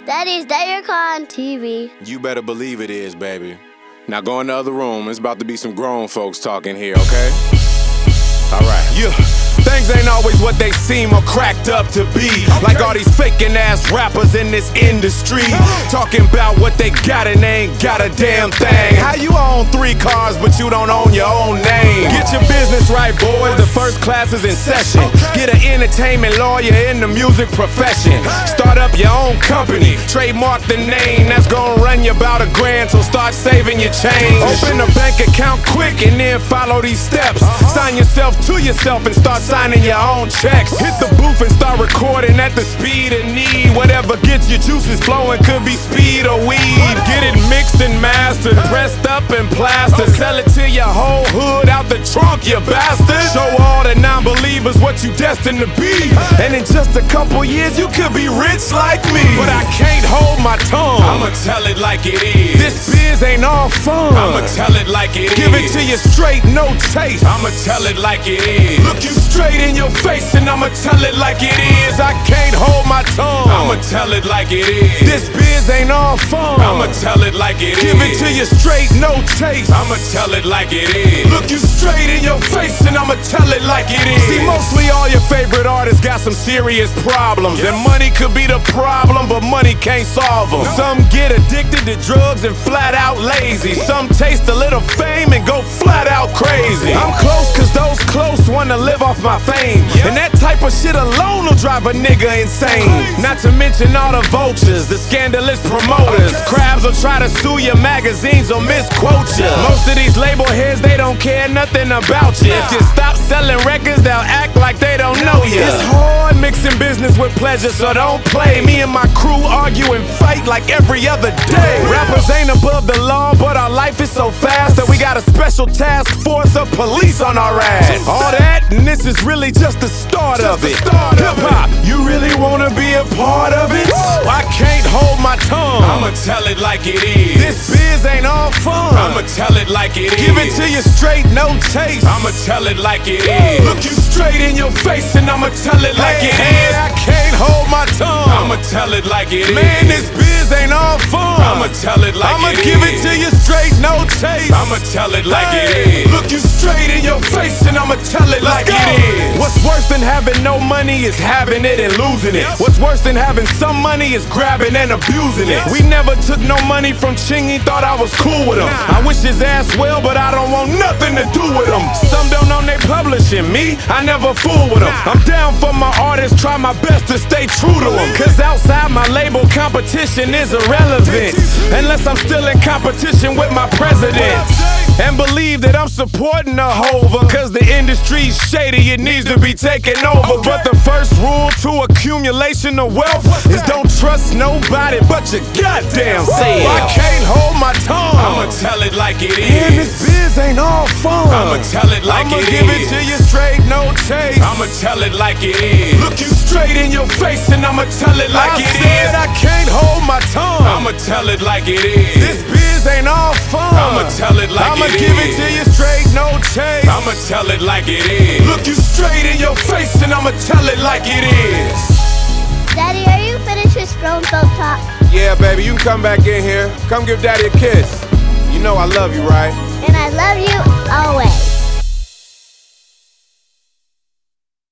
Daddy's DayerCon TV. You better believe it is, baby. Now go in the other room. It's about to be some grown folks talking here, okay? Alright. Yeah. Things ain't always what they seem or cracked up to be. Like all these faking ass rappers in this industry, talking about what they got and they ain't got a damn thing. How you own 3 cars but you don't own your own name? Get your business right, boys. The first class is in session. Get an entertainment lawyer in the music profession. Start up your own company. Trademark the name. That's gonna run you about $1,000, so start saving your change. Open a bank account quick and then follow these steps. Sign yourself to yourself and start signing your own checks. Hit the booth and start recording at the speed of need. Whatever gets your juices flowing, could be speed or weed. Get it mixed and mastered, pressed up and plastered. Sell it to your whole hood out the trunk, you bastard. Show all the non-believers what you destined to be, and in just a couple years you could be rich like me. But I can't hold my tongue. I'ma tell it like it is. This biz ain't all fun. I'ma tell it like it is. Give it to you straight, no chase. I'ma tell it like it is. Look you straight in your face and I'ma tell it like it is. I can't hold my tongue. I'ma tell it like it is. This biz ain't all fun. I'ma tell it like it is. Give it to you straight, no chase. I'ma tell it like it is. Look you straight in your face and I'ma tell it like it is. See, mostly all your favorite artists got some serious problems, and money could be the problem, but money can't solve them. Some get addicted to drugs and flat out lazy. Some taste a little fame and go flat out crazy. I'm close cause those close wanna live off my fame, and that type of shit alone will drive a nigga insane. Not to mention all the vultures, the scandalous promoters. Crabs will try to sue your magazines or misquote you. Most of these label heads, they don't care nothing about you. If you stop selling records, they'll act like they don't know you. It's hard mixing business with pleasure, so don't play. Me and my crew argue and fight like every other day. Rappers ain't above the law, but our life is so fast that we got a special task force of police on our ass. All that, and this is really just the start of it. Hip-hop, you really wanna be a part of it? I can't hold my tongue. I'ma tell it like it is. This biz ain't all fun. I'ma tell it like it is. Give it to you straight, no chase. I'ma tell it like it is. Look you straight in your face and I'ma tell it like it is. I can't hold my tongue. I'ma tell it like it is. Man, this biz ain't all fun. I'ma tell it like it is. I'ma give it to you straight, no chase. I'ma tell it like it is. Look you straight in your face and I'ma tell it like it is. What's worse than having no money is having it and losing it. What's worse than having some money is grabbing and abusing it. We never took no money from Chingy, thought I was cool with him. I wish his ass well, but I don't want nothing to do with him. Some don't know they publishing me, I never fool with them. I'm down for my artists, try my best to stay true to them. Cause outside my label, competition is irrelevant unless I'm still in competition with my president. And believe that I'm supporting the Hova, cause the industry's shady, it needs to be taken over. But the first rule to accumulation of wealth is don't trust nobody but your goddamn self. I can't hold my tongue. I'ma tell it like it is. And this biz ain't all fun. I'ma tell it like it is. I'ma give it to you straight, no chase. I'ma tell it like it is. Look you straight in your face and I'ma tell it like it is. I can't hold my tongue. I'ma tell it like it is. This biz ain't all fun. I'ma tell it like it is. I'ma give it to you straight, no chase. I'ma tell it like it is. Look you straight in your face and I'ma tell it like it is. Daddy, are you finished with Grown Folk Talk? Yeah, baby, you can come back in here. Come give Daddy a kiss. You know I love you, right? And I love you always.